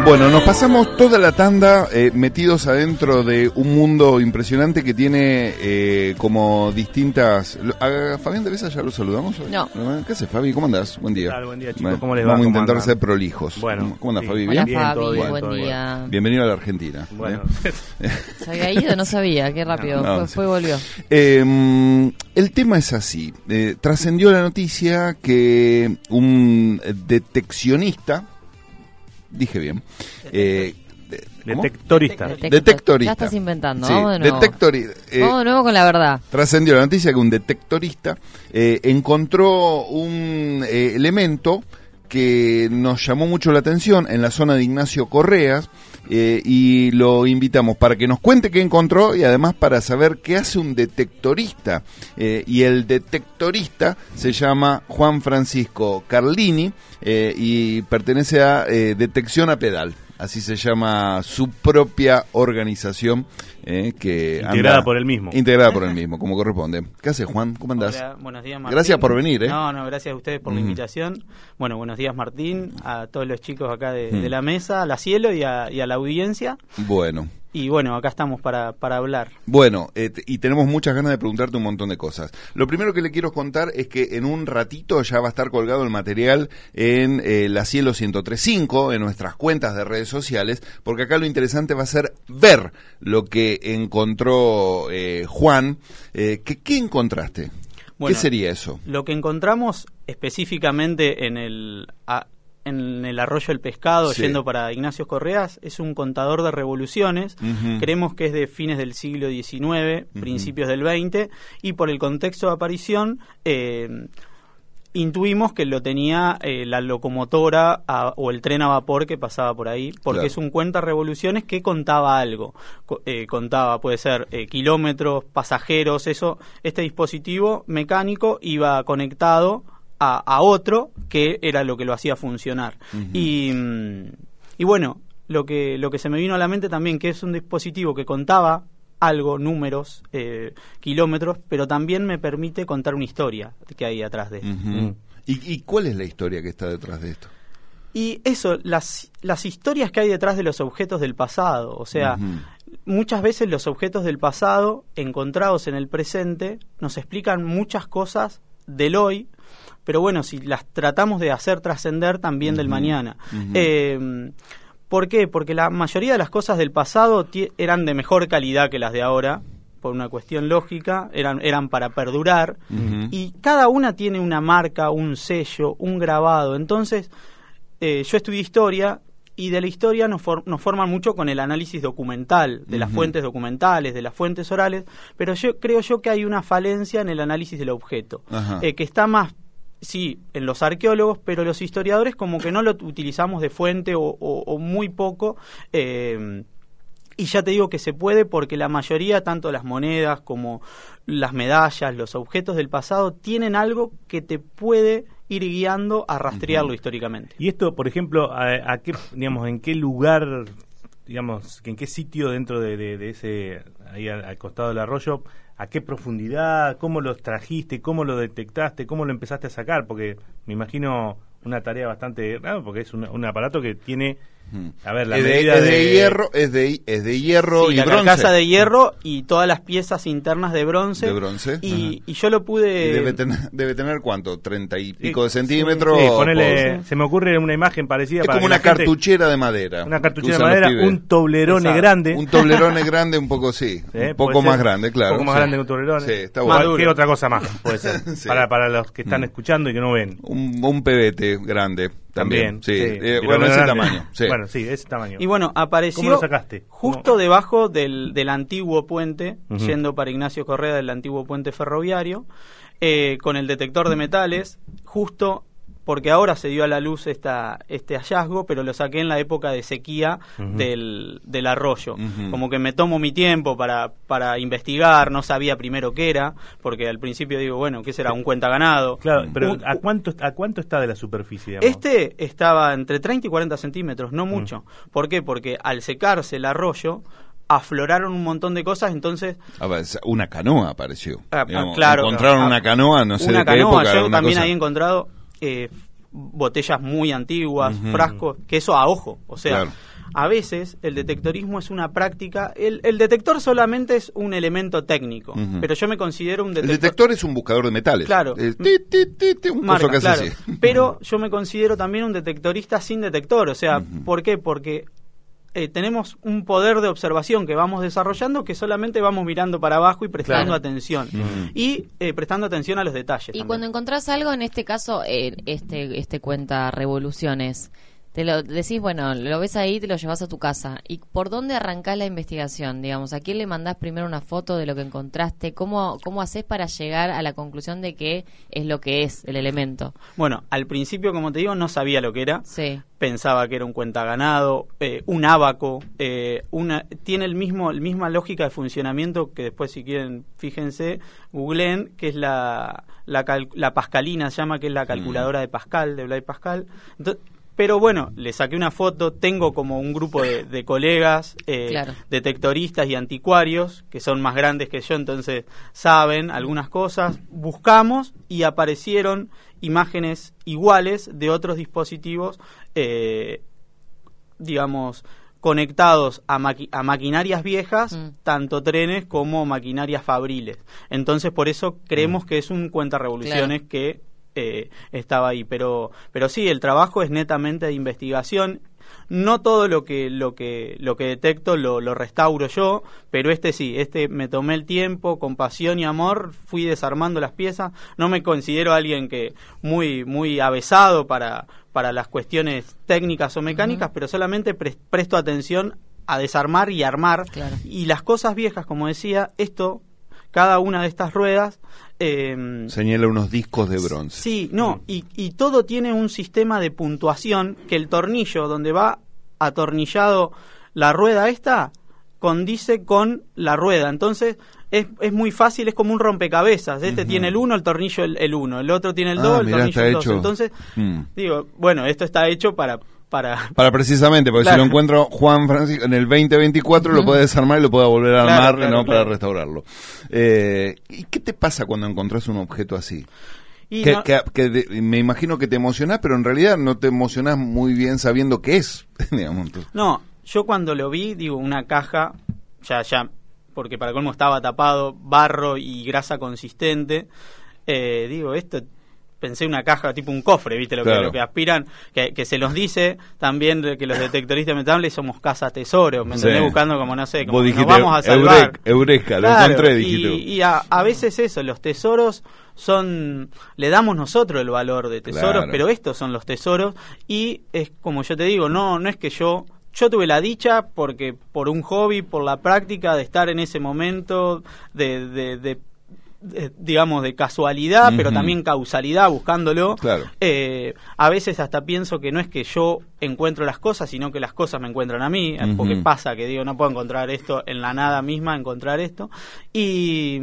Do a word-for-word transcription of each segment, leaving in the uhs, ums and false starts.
Bueno, nos pasamos toda la tanda eh, metidos adentro de un mundo impresionante que tiene eh, como distintas... ¿A Fabián de Besa ya lo saludamos hoy? No. ¿Qué haces, Fabi? ¿Cómo andás? Buen día. Claro, buen día, chicos. ¿Cómo les va? Vamos a ¿Cómo intentar andan? ser prolijos. Bueno, ¿Cómo andás, sí. Fabi? Hola, ¿Bien? Fabi, todo bien, buen todo día. Bienvenido a la Argentina. Bueno. ¿eh? ¿Se había ido? No sabía, qué rápido. No, fue, sí. fue y volvió. Eh, el tema es así. Eh, trascendió la noticia que un deteccionista, dije bien, eh, ¿cómo? Detectorista. Detector. Detectorista. Ya estás inventando, Sí, vamos de nuevo. detectori- eh, Vamos de nuevo con la verdad. Trascendió la noticia que un detectorista eh, encontró un eh, elemento que nos llamó mucho la atención en la zona de Ignacio Correas eh, y lo invitamos para que nos cuente qué encontró y además para saber qué hace un detectorista. Eh, y el detectorista se llama Juan Francisco Carlini eh, y pertenece a eh, Detección a Pedal. Así se llama su propia organización eh, que Integrada anda, por él mismo. Integrada por él mismo, como corresponde. ¿Qué haces, Juan? ¿Cómo andás? Hola, buenos días, Martín. Gracias por venir, ¿eh? No, no, gracias a ustedes por Mm. la invitación. Bueno, buenos días, Martín, a todos los chicos acá de, Mm. de la mesa, a la Cielo y a, y a la audiencia. Bueno. Y bueno, acá estamos para, para hablar. Bueno, eh, t- y tenemos muchas ganas de preguntarte un montón de cosas. Lo primero que le quiero contar es que en un ratito ya va a estar colgado el material en eh, la Cielo ciento tres punto cinco, en nuestras cuentas de redes sociales, porque acá lo interesante va a ser ver lo que encontró eh, Juan. Eh, ¿qué, ¿Qué encontraste? Bueno, ¿Qué sería eso? Lo que encontramos específicamente en el... a- en el arroyo El Pescado, Sí. yendo para Ignacio Correas, es un contador de revoluciones. Ujú. Creemos que es de fines del siglo diecinueve, Ujú. principios del veinte, y por el contexto de aparición eh, intuimos que lo tenía eh, la locomotora a- o el tren a vapor que pasaba por ahí, porque Claro. es un cuenta revoluciones que contaba algo. Co- eh, contaba, puede ser, eh, kilómetros, pasajeros, eso. Este dispositivo mecánico iba conectado a, a otro que era lo que lo hacía funcionar. Ujú. Y, mm, y bueno, lo que, lo que se me vino a la mente también, que es un dispositivo que contaba algo, números, eh, kilómetros, pero también me permite contar una historia que hay atrás de esto. Ujú. Mm. ¿Y, ¿Y cuál es la historia que está detrás de esto? Y eso, las, las historias que hay detrás de los objetos del pasado, o sea, Ujú. muchas veces los objetos del pasado encontrados en el presente nos explican muchas cosas del hoy, pero bueno, si las tratamos de hacer trascender también del Ujú. mañana. Ujú. Eh, ¿Por qué? Porque la mayoría de las cosas del pasado ti- eran de mejor calidad que las de ahora, por una cuestión lógica, eran, eran para perdurar, Ujú. y cada una tiene una marca, un sello, un grabado. Entonces, eh, yo estudié historia, y de la historia nos, for- nos forman mucho con el análisis documental, de las Ujú. fuentes documentales, de las fuentes orales, pero yo creo yo que hay una falencia en el análisis del objeto, Ajá. eh, que está más, sí, en los arqueólogos, pero los historiadores como que no lo utilizamos de fuente o, o- o muy poco. eh, Y ya te digo que se puede porque la mayoría, tanto las monedas como las medallas, los objetos del pasado, tienen algo que te puede ir guiando a rastrearlo Ujú. históricamente. Y esto, por ejemplo, a, a qué, digamos, en qué lugar, digamos, en qué sitio dentro de, de, de ese, ahí al, al costado del arroyo, a qué profundidad, cómo los trajiste, cómo lo detectaste, cómo lo empezaste a sacar, porque me imagino una tarea bastante, ¿no? Porque es un, un aparato que tiene, a ver, la es, de, medida es de de hierro, es de, es de hierro Sí, y la bronce. carcasa de hierro y todas las piezas internas de bronce. De bronce, Y, ajá. y yo lo pude... Y debe tener, debe tener ¿cuánto? ¿Treinta y pico de Sí, centímetros? Sí, ponele, Por- se me ocurre una imagen parecida. Es para como que la una gente- cartuchera de madera. Una cartuchera que de usan los madera, pibes. un toblerone Exacto. grande. Un toblerone grande, un poco sí. ¿eh? Un poco Puede más ser grande, claro. Un poco más sí. grande que un toblerone. Sí, está O bueno. Maduro. ¿Qué otra cosa más puede ser? Sí. para, para los que están Mm. escuchando y que no ven. Un, un pebete grande también. También. sí. Eh, pero bueno, ese grande. tamaño. Sí. Bueno, sí, ese tamaño. Y bueno, apareció ¿Cómo lo sacaste? justo ¿Cómo? debajo del, del antiguo puente, Ujú. yendo para Ignacio Correa del antiguo puente ferroviario, eh, con el detector de metales, justo porque ahora se dio a la luz esta, este hallazgo, pero lo saqué en la época de sequía Ujú. del, del arroyo. Ujú. Como que me tomo mi tiempo para, para investigar, no sabía primero qué era, porque al principio digo, bueno, ¿qué será? Un cuentaganado. Claro, pero Un- ¿a cuánto, ¿a cuánto está de la superficie? Digamos? Este estaba entre treinta y cuarenta centímetros, no mucho. ¿Por qué? Porque al secarse el arroyo, afloraron un montón de cosas, entonces... A ver, una canoa apareció. Ah, ah, Digamos, claro. encontraron Ah, una canoa, no sé una de qué canoa, época. yo una también cosa- ahí he encontrado eh, botellas muy antiguas, Ujú. frascos, que eso a ojo, o sea, Claro. a veces el detectorismo es una práctica, el, el detector solamente es un elemento técnico, uh-huh. pero yo me considero un detector. El detector es un buscador de metales. Claro. El ti, ti, ti, ti, un Marca, coso que claro. hace así. Pero yo me considero también un detectorista sin detector, o sea, uh-huh. ¿por qué? Porque Eh, tenemos un poder de observación que vamos desarrollando que solamente vamos mirando para abajo y prestando claro. atención Mm. y eh, prestando atención a los detalles. Y también. cuando encontrás algo, en este caso, eh, este este cuenta revoluciones, te lo decís, bueno, lo ves ahí, te lo llevas a tu casa. ¿Y por dónde arrancás la investigación? Digamos, ¿a quién le mandás primero una foto de lo que encontraste? ¿Cómo, cómo haces para llegar a la conclusión de que es lo que es el elemento? Bueno, al principio, como te digo, no sabía lo que era. Sí. Pensaba que era un cuentaganado, eh, un ábaco, eh, una, tiene el mismo, el misma lógica de funcionamiento que después, si quieren, fíjense, googleen, que es la, la, cal, la Pascalina, se llama, que es la calculadora de Pascal, de Blaise Pascal. Entonces, pero bueno, le saqué una foto, tengo como un grupo de, de colegas, eh, claro. detectoristas y anticuarios, que son más grandes que yo, entonces saben algunas cosas. Buscamos y aparecieron imágenes iguales de otros dispositivos, eh, digamos, conectados a, maqui- a maquinarias viejas, mm. tanto trenes como maquinarias fabriles. Entonces, por eso creemos mm. que es un cuentarevoluciones claro. que Eh, estaba ahí, pero pero sí, el trabajo es netamente de investigación. No todo lo que lo que lo que detecto lo, lo restauro yo, pero este sí, este me tomé el tiempo, con pasión y amor, fui desarmando las piezas. No me considero alguien que muy muy avesado para para las cuestiones técnicas o mecánicas, uh-huh. pero solamente pre- presto atención a desarmar y armar. Claro. Y las cosas viejas, como decía, esto, cada una de estas ruedas Eh, señala unos discos de bronce. Sí, no, y, y todo tiene un sistema de puntuación que el tornillo donde va atornillado la rueda esta condice con la rueda. Entonces es, es muy fácil, es como un rompecabezas. Este uh-huh. tiene el uno, el tornillo el uno, el otro tiene el dos, ah, el mirá, tornillo el dos. Hecho. Entonces, mm. digo, bueno, esto está hecho para... Para, para precisamente, porque claro. si lo encuentro Juan Francisco en el veinte veinticuatro, uh-huh. lo puede desarmar y lo puede volver a armar, claro, claro, no claro. para restaurarlo. Eh, ¿Y qué te pasa cuando encontrás un objeto así? Y que, no, que, que de, me imagino que te emocionás, pero en realidad no te emocionás muy bien sabiendo qué es. digamos. No, yo cuando lo vi, digo, una caja, ya, ya, porque para colmo estaba tapado, barro y grasa consistente, eh, digo, esto... Pensé una caja tipo un cofre, ¿viste? Lo, claro. que, lo que aspiran, que, que se nos dice también que los detectoristas metables somos casa tesoros, ¿me entendés? Sí. Buscando como, no sé, como nos vamos a salvar. Eureka, claro, lo encontré, dijiste. Y, y a, a veces eso, los tesoros son, le damos nosotros el valor de tesoros, claro. pero estos son los tesoros y es como yo te digo, no, no es que yo... Yo tuve la dicha porque por un hobby, por la práctica de estar en ese momento, de... de, de De, digamos de casualidad, uh-huh. pero también causalidad, buscándolo. Claro. Eh, a veces hasta pienso que no es que yo encuentro las cosas, sino que las cosas me encuentran a mí, uh-huh. porque pasa que digo, no puedo encontrar esto en la nada misma, encontrar esto. Y,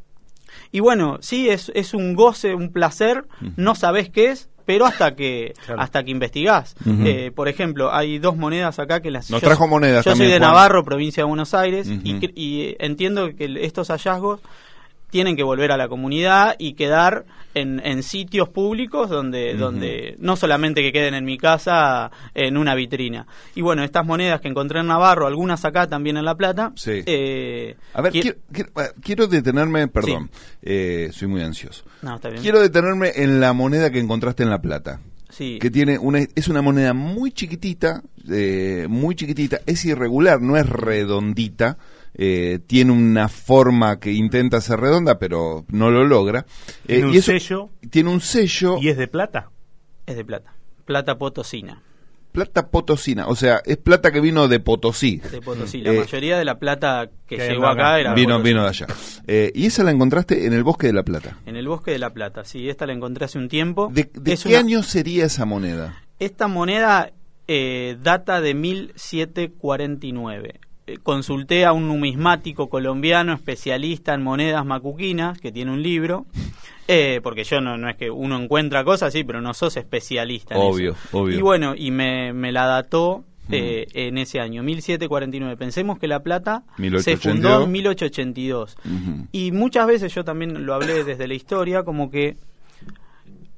y bueno, sí, es, es un goce, un placer, uh-huh. no sabés qué es, pero hasta que claro. hasta que investigás. Uh-huh. Eh, por ejemplo, hay dos monedas acá que las... Nos yo, trajo monedas Yo también, soy de Juan. Navarro, provincia de Buenos Aires, uh-huh. y, y entiendo que estos hallazgos tienen que volver a la comunidad y quedar en, en sitios públicos donde uh-huh. donde no solamente que queden en mi casa en una vitrina. Y bueno, estas monedas que encontré en Navarro, algunas acá también en La Plata. Sí. Eh, a ver, quiero, quiero, quiero, quiero detenerme, perdón, sí. eh, soy muy ansioso. No, está bien. Quiero detenerme en la moneda que encontraste en La Plata. Sí. Que tiene una, es una moneda muy chiquitita, eh, muy chiquitita, es irregular, no es redondita. Eh, tiene una forma que intenta ser redonda, pero no lo logra. Tiene eh, un y eso, sello. Tiene un sello. ¿Y es de plata? Es de plata. Plata potosina. Plata potosina, o sea, es plata que vino de Potosí. De Potosí. La eh, mayoría de la plata que, que llegó acá acá era vino, Potosí. vino de allá. Eh, y esa la encontraste en el Bosque de La Plata. En el Bosque de La Plata, sí. Esta la encontré hace un tiempo. ¿De, de es qué una... año sería esa moneda? Esta moneda eh, data de mil setecientos cuarenta y nueve. Consulté a un numismático colombiano especialista en monedas macuquinas que tiene un libro, eh, porque yo no, no es que uno encuentra cosas así, pero no sos especialista en obvio, eso. Obvio, y bueno, y me, me la dató eh, mm. en ese año, mil setecientos cuarenta y nueve. Pensemos que La Plata se fundó en mil ochocientos ochenta y dos. Uh-huh. Y muchas veces yo también lo hablé desde la historia, como que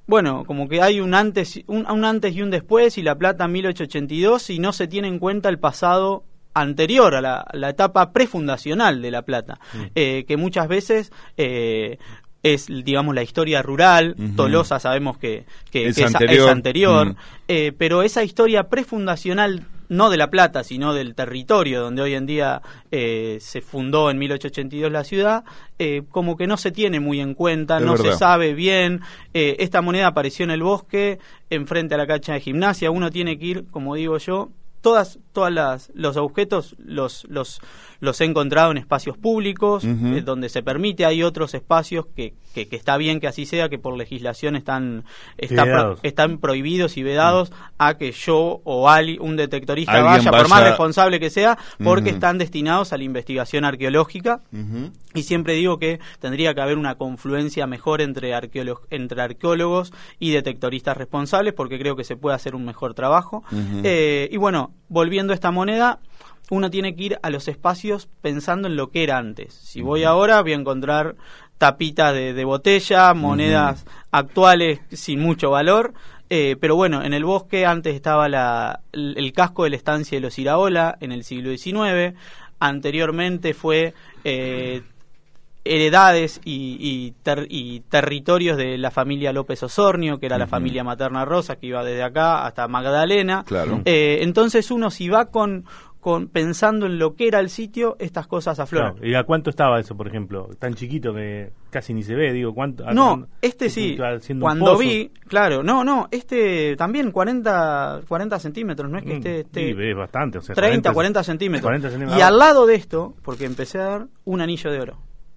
bueno, como que hay un antes, un, un antes y un después, y La Plata mil ochocientos ochenta y dos, y no se tiene en cuenta el pasado anterior a la, a la etapa prefundacional de La Plata, mm. eh, que muchas veces eh, es, digamos, la historia rural. uh-huh. Tolosa sabemos que, que, es, que anterior. es, es anterior, mm. eh, pero esa historia prefundacional, no de La Plata, sino del territorio donde hoy en día eh, se fundó en mil ochocientos ochenta y dos la ciudad, eh, como que no se tiene muy en cuenta, es no verdad. Se sabe bien. Eh, esta moneda apareció en el bosque, enfrente a la cancha de gimnasia. Uno tiene que ir, como digo yo, todas todas las los objetos los los los he encontrado en espacios públicos, uh-huh. eh, donde se permite. Hay otros espacios que, que, que está bien que así sea, que por legislación están está pro, están prohibidos y vedados uh-huh. a que yo o ali, un detectorista vaya, vaya, por más responsable que sea, porque uh-huh. están destinados a la investigación arqueológica. Uh-huh. Y siempre digo que tendría que haber una confluencia mejor entre, arqueólogos, entre arqueólogos y detectoristas responsables, porque creo que se puede hacer un mejor trabajo. Uh-huh. Eh, y bueno, volviendo a esta moneda, uno tiene que ir a los espacios pensando en lo que era antes. Si voy ahora, voy a encontrar tapitas de, de botella, monedas uh-huh. actuales sin mucho valor. Eh, pero bueno, en el bosque antes estaba la, el, el casco de la estancia de los Iraola en el siglo diecinueve. Anteriormente fue eh, heredades y, y, ter, y territorios de la familia López Osornio, que era uh-huh. la familia materna Rosa, que iba desde acá hasta Magdalena. Claro. Eh, entonces uno, si va con... Con, pensando en lo que era el sitio, estas cosas afloran. Claro. ¿Y a cuánto estaba eso, por ejemplo? Tan chiquito que casi ni se ve, digo, ¿cuánto? No, este sí, cuando vi, claro, no, no, este también cuarenta, cuarenta centímetros, no es que mm, esté... esté sí, es bastante, o sea, treinta, cuarenta centímetros. cuarenta centímetros. Y al lado de esto, porque empecé a dar un anillo de oro.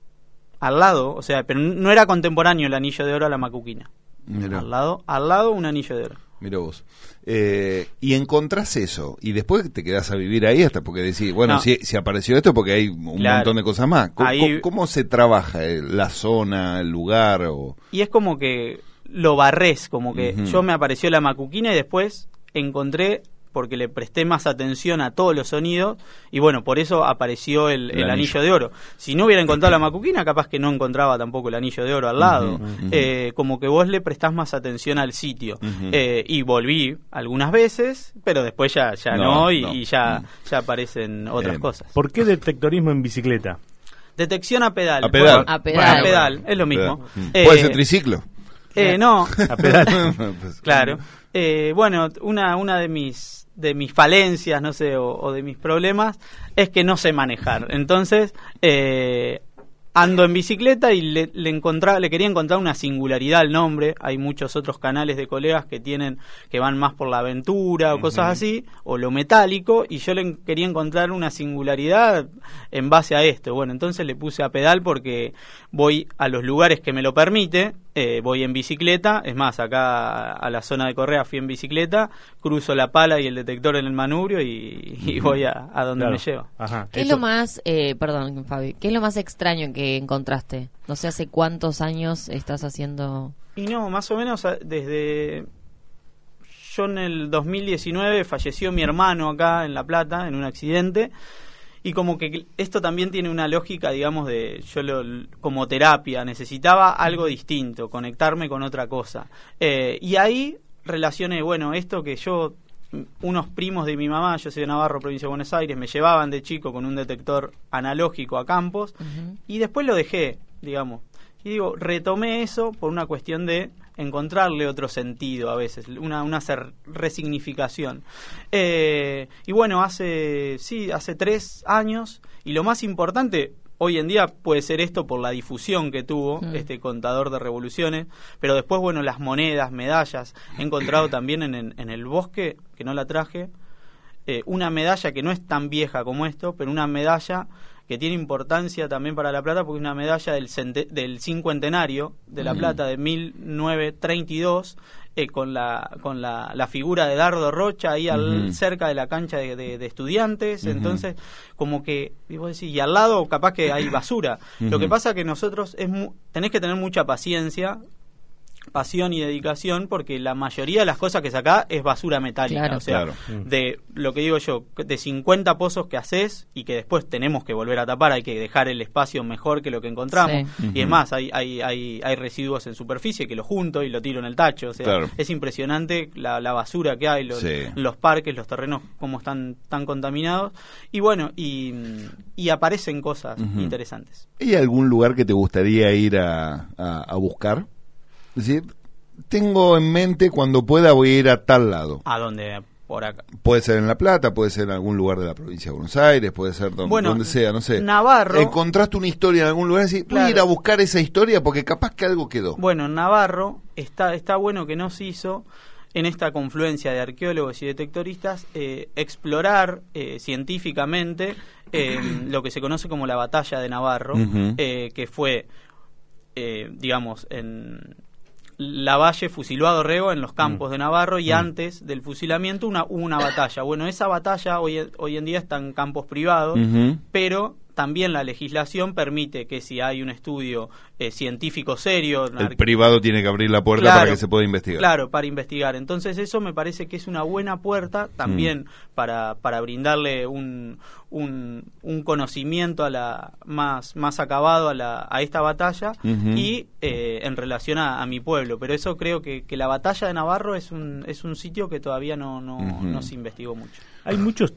Al lado, o sea, pero no era contemporáneo el anillo de oro a la macuquina. Mirá. Al lado, al lado un anillo de oro. Mira vos. Eh, y encontrás eso, y después te quedás a vivir ahí hasta porque decís, bueno, no. si, si apareció esto porque hay un claro. montón de cosas más. ¿Cómo, ahí... ¿Cómo se trabaja eh, la zona, el lugar? O... Y es como que lo barrés, como que uh-huh. yo me apareció la macuquina y después encontré, porque le presté más atención a todos los sonidos, y bueno, por eso apareció el, el, el anillo. anillo de oro. Si no hubiera encontrado la macuquina, capaz que no encontraba tampoco el anillo de oro al lado. Uh-huh, uh-huh. Eh, como que vos le prestás más atención al sitio. Uh-huh. Eh, y volví algunas veces, pero después ya, ya no, no, y, no. y ya, uh-huh. ya aparecen otras eh, cosas. ¿Por qué detectorismo en bicicleta? Detección a pedal. A pedal. A pedal, a pedal es lo mismo. Uh-huh. Eh, ¿Puede ser triciclo? Eh, no. A pedal. Claro. Eh, bueno, una, una de mis... de mis falencias, no sé, o, o de mis problemas, es que no sé manejar. Entonces, eh, ando en bicicleta y le, le, encontraba, le quería encontrar una singularidad al nombre. Hay muchos otros canales de colegas que tienen, que van más por la aventura o uh-huh. cosas así, o lo metálico, y yo le quería encontrar una singularidad en base a esto. Bueno, entonces le puse a pedal porque voy a los lugares que me lo permite. Eh, voy en bicicleta, es más, acá a la zona de Correa fui en bicicleta, cruzo la pala y el detector en el manubrio y, y voy a, a donde claro. me lleva. Ajá. ¿Qué Eso... es lo más, eh, perdón Fabi, qué es lo más extraño que encontraste? No sé, ¿hace cuántos años estás haciendo? Y no, más o menos desde... Yo en el dos mil diecinueve falleció mi hermano acá en La Plata en un accidente. Y como que esto también tiene una lógica, digamos, de yo lo, como terapia, necesitaba algo distinto, conectarme con otra cosa. Eh, y ahí relacioné, bueno, esto que yo, unos primos de mi mamá, yo soy de Navarro, provincia de Buenos Aires, me llevaban de chico con un detector analógico a campos, uh-huh. y después lo dejé, digamos. Y digo, retomé eso por una cuestión de encontrarle otro sentido a veces, una, una resignificación. Eh, y bueno, hace, sí, hace tres años, y lo más importante, hoy en día puede ser esto por la difusión que tuvo mm. este contador de revoluciones, pero después, bueno, las monedas, medallas, he encontrado también en, en, en el bosque, que no la traje, eh, una medalla que no es tan vieja como esto, pero una medalla que tiene importancia también para La Plata porque es una medalla del, cente, del cincuentenario de La Plata de mil novecientos treinta y dos, eh, con la con la, la figura de Dardo Rocha ahí al, uh-huh. cerca de la cancha de, de, de estudiantes. Uh-huh. Entonces como que y, vos decís, y al lado capaz que hay basura. Uh-huh. Lo que pasa que nosotros es mu- tenés que tener mucha paciencia pasión y dedicación, porque la mayoría de las cosas que sacás es basura metálica. Claro. O sea, Claro. de lo que digo yo, de cincuenta pozos que haces y que después tenemos que volver a tapar, hay que dejar el espacio mejor que lo que encontramos. Sí. Y es más, hay, hay, hay, hay residuos en superficie que lo junto y lo tiro en el tacho. O sea, Claro. es impresionante la, la basura que hay, los, Sí. los parques, los terrenos, cómo están tan contaminados. Y bueno, y, y aparecen cosas Ujú. interesantes. ¿Hay algún lugar que te gustaría ir a, a, a buscar? Es decir, tengo en mente cuando pueda voy a ir a tal lado. ¿A dónde? Por acá. Puede ser en La Plata, puede ser en algún lugar de la provincia de Buenos Aires, puede ser donde, Bueno, donde sea, no sé. Navarro. Encontraste una historia en algún lugar y decís, voy a ir Claro. a buscar esa historia porque capaz que algo quedó. Bueno, en Navarro está, está bueno que nos hizo, en esta confluencia de arqueólogos y detectoristas, eh, explorar eh, científicamente eh, lo que se conoce como la batalla de Navarro, Ujú. eh, que fue, eh, digamos, en Lavalle fusiló a Dorrego en los campos de Navarro y antes del fusilamiento una, hubo una batalla. Bueno, esa batalla hoy, hoy en día está en campos privados, Ujú. pero también la legislación permite que si hay un estudio eh, científico serio, El ar- privado tiene que abrir la puerta Claro, para que se pueda investigar. Claro, para investigar. Entonces eso me parece que es una buena puerta también Mm. para, para brindarle un, un, un conocimiento a la más, más acabado a, la, a esta batalla Ujú. y eh, en relación a, a mi pueblo. Pero eso creo que, que la batalla de Navarro es un, es un sitio que todavía no, no, Ujú. no se investigó mucho. Hay muchos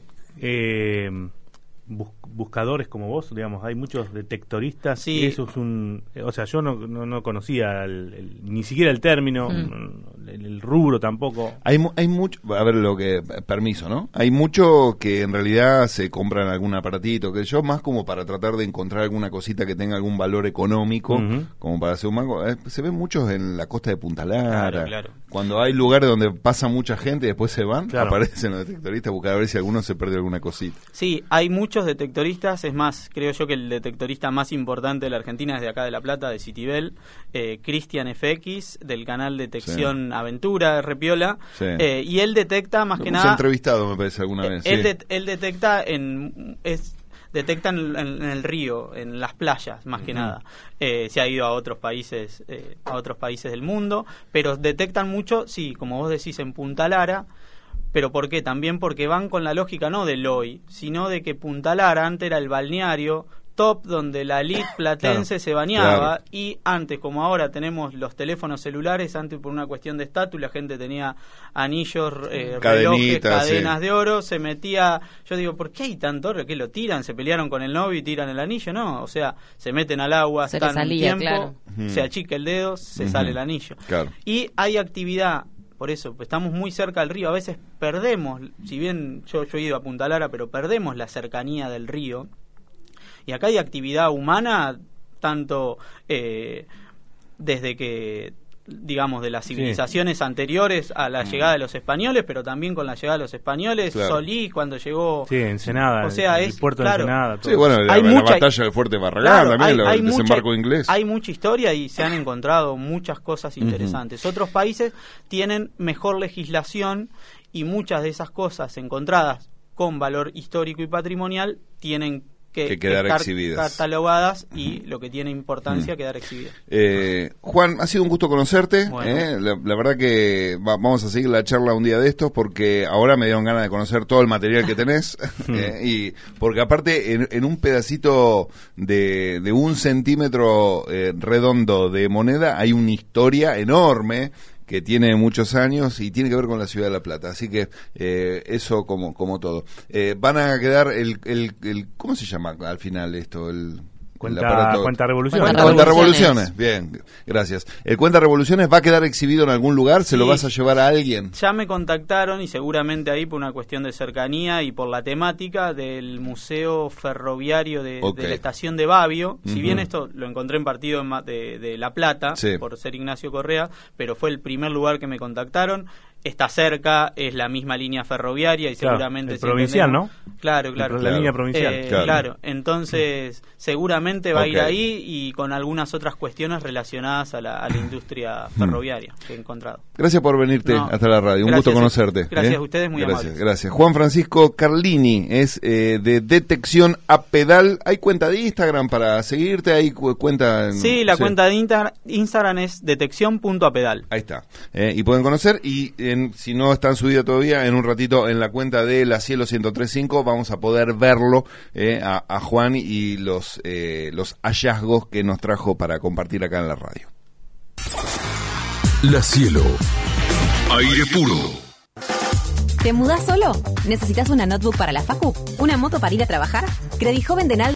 eh, bus- buscadores como vos, digamos, hay muchos detectoristas. Sí. Y eso es un, o sea, yo no, no, no conocía el- el- ni siquiera el término, Mm. el, el rubro tampoco. Hay, mu- hay mucho, a ver lo que, permiso, ¿no? Hay mucho que en realidad se compran algún aparatito, que yo más como para tratar de encontrar alguna cosita que tenga algún valor económico, Ujú. como para hacer un mango. Eh, se ven muchos en la costa de Punta Lara. Claro, claro. Cuando hay lugares donde pasa mucha gente y después se van, Claro. aparecen los detectoristas a buscar a ver si alguno se perdió alguna cosita. Sí, hay muchos detectoristas, es más, creo yo que el detectorista más importante de la Argentina es de acá de La Plata, de Citibel, eh, Cristian F X, del canal Detección Aventura, Repiola, Sí. eh, y él detecta más Lo que hemos nada... entrevistado, me parece, alguna vez. él, sí. det- él detecta en... es detecta en, en- en el río, en las playas, más que nada. Eh, se ha ido a otros países, eh, a otros países del mundo, pero detectan mucho, sí, como vos decís, en Punta Lara. ¿Pero por qué? También porque van con la lógica no del hoy, sino de que Punta Lara antes era el balneario top donde la elite platense Claro, se bañaba, claro. y antes, como ahora tenemos los teléfonos celulares, antes por una cuestión de estatus la gente tenía anillos, eh, relojes, Cadenitas, cadenas sí. de oro, se metía, yo digo, ¿por qué hay tanto oro? ¿Qué lo tiran? ¿Se pelearon con el novio y tiran el anillo? No, o sea, se meten al agua, Se le están un salía, tiempo, claro. Ujú. se achica el dedo, se Ujú. sale el anillo. Claro. Y hay actividad, por eso, pues estamos muy cerca del río, a veces perdemos, si bien yo, yo he ido a Punta Lara, pero perdemos la cercanía del río. Y acá hay actividad humana, tanto eh, desde que, digamos, de las Sí. civilizaciones anteriores a la llegada de los españoles, pero también con la llegada de los españoles, Claro. Solís cuando llegó... Sí, Ensenada, O sea, el, es- el puerto claro. de Ensenada. todo. Sí, bueno, la, Hay la mucha- batalla del Fuerte Barragán Claro, también, hay- lo- hay el mucha- desembarco inglés. Hay mucha historia y se han encontrado muchas cosas interesantes. Otros países tienen mejor legislación y muchas de esas cosas encontradas con valor histórico y patrimonial tienen que, Que quedar estar exhibidas. catalogadas y lo que tiene importancia quedar exhibidas. Eh, Juan, ha sido un gusto conocerte. Bueno. eh, la, la verdad que va- vamos a seguir la charla un día de estos porque ahora me dieron ganas de conocer todo el material que tenés. eh, y porque aparte en, en un pedacito de, de un centímetro eh, redondo de moneda hay una historia enorme que tiene muchos años y tiene que ver con la ciudad de La Plata. Así que eh, eso como como todo. Eh, van a quedar el, el, el... ¿Cómo se llama al final esto? El... Cuenta, el aparato- cuenta revolución. Cuenta Cuenta Revoluciones. revoluciones. Bien, gracias. ¿El Cuenta Revoluciones va a quedar exhibido en algún lugar? ¿Se Sí. lo vas a llevar a alguien? Ya me contactaron y seguramente ahí por una cuestión de cercanía y por la temática del Museo Ferroviario de, Ok. de la estación de Babio. Si Ujú. bien esto lo encontré en partido en Ma- de, de La Plata, Sí. por ser Ignacio Correa, pero fue el primer lugar que me contactaron. está cerca, es la misma línea ferroviaria y Claro, seguramente... el si provincial, entendemos- ¿no? Claro, claro. La Claro. línea provincial. Eh, Claro. claro. entonces seguramente va a ir Ok. ahí y con algunas otras cuestiones relacionadas a la, a la industria ferroviaria que he encontrado. Gracias por venirte No, hasta la radio, un gracias, gusto conocerte. gracias ¿eh? a ustedes, muy Gracias, amables. gracias. Juan Francisco Carlini es eh, de Detección a Pedal. ¿Hay cuenta de Instagram para seguirte? ¿Hay cu- cuenta? en- Sí, la cuenta de Insta- Instagram es detección punto a pedal. Ahí está. Eh, y pueden conocer, y en, si no están subidas todavía, en un ratito en la cuenta de La Cielo ciento tres punto cinco vamos a poder verlo eh, a, a Juan y los, eh, los hallazgos que nos trajo para compartir acá en la radio. La Cielo. Aire puro. ¿Te mudás solo? ¿Necesitas una notebook para la facu? ¿Una moto para ir a trabajar? Credijoven de Naldo